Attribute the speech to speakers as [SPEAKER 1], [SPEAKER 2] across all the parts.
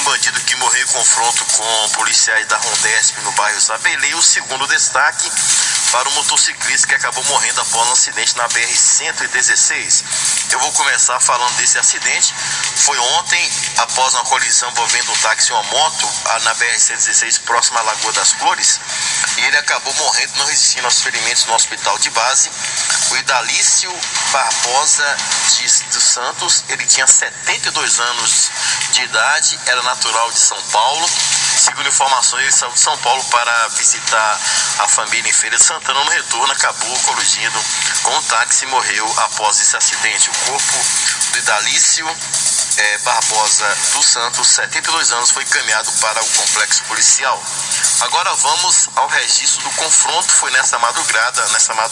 [SPEAKER 1] bandido que morreu em confronto com policiais da Rondesp no bairro Zabelê. O segundo destaque para o motociclista que acabou morrendo após um acidente na BR-116. Eu vou começar falando desse acidente. Foi ontem, após uma colisão envolvendo um táxi e uma moto na BR-116, próxima à Lagoa das Flores, e ele acabou morrendo, não resistindo aos ferimentos no hospital de base. O Idalício Barbosa dos Santos, ele tinha 72 anos de idade, era natural de São Paulo. Segundo informações, ele saiu de São Paulo para visitar a família em Feira de Santana. No retorno, acabou colidindo com um táxi e morreu após esse acidente. O corpo do Idalício Barbosa dos Santos, 72 anos, foi encaminhado para o complexo policial. Agora vamos ao registro do confronto. Foi nessa madrugada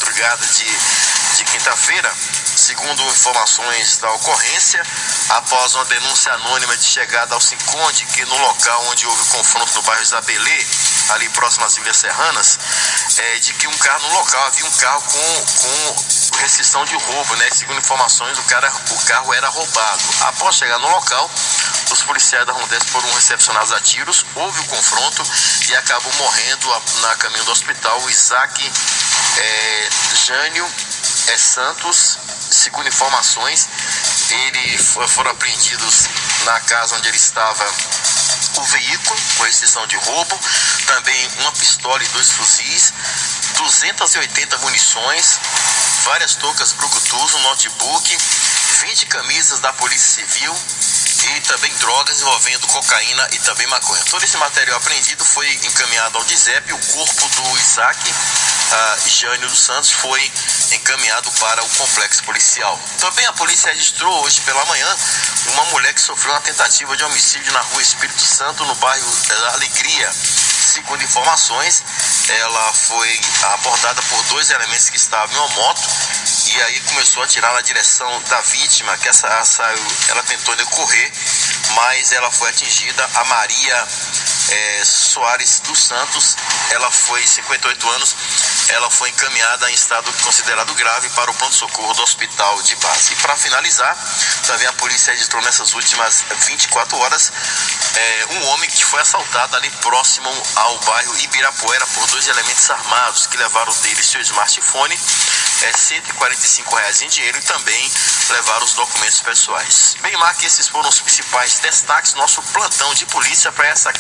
[SPEAKER 1] de quinta-feira. Segundo informações da ocorrência, após uma denúncia anônima de chegada ao Sinconde, que no local onde houve o confronto no bairro Isabelê, ali próximo às Ilhas Serranas, de que no local havia um carro com restrição de roubo, né? Segundo informações, o carro era roubado. Após chegar no local, os policiais da Rondesp foram recepcionados a tiros, houve o confronto e acabou morrendo na caminho do hospital o Isaac Jânio Santos. Segundo informações, foram apreendidos na casa onde ele estava o veículo com restrição de roubo, também uma pistola e 2 fuzis, 280 munições, várias toucas Brucutus, um notebook, 20 camisas da Polícia Civil e também drogas envolvendo cocaína e também maconha. Todo esse material apreendido foi encaminhado ao DISEP. O corpo do Isaac Jânio dos Santos foi encaminhado para o complexo policial. Também a polícia registrou hoje pela manhã uma mulher que sofreu uma tentativa de homicídio na rua Espírito Santo, no bairro Alegria. Segundo informações, ela foi abordada por 2 elementos que estavam em uma moto e aí começou a atirar na direção da vítima, que ela tentou correr, mas ela foi atingida. A Maria Soares dos Santos, ela foi 58 anos, ela foi encaminhada em estado considerado grave para o pronto-socorro do hospital de base. E para finalizar, também a polícia registrou nessas últimas 24 horas um homem que foi assaltado ali próximo ao bairro Ibirapuera por 2 elementos armados que levaram dele seu smartphone, R$145 em dinheiro e também levaram os documentos pessoais. Bem, Mark, esses foram os principais destaques do nosso plantão de polícia para essa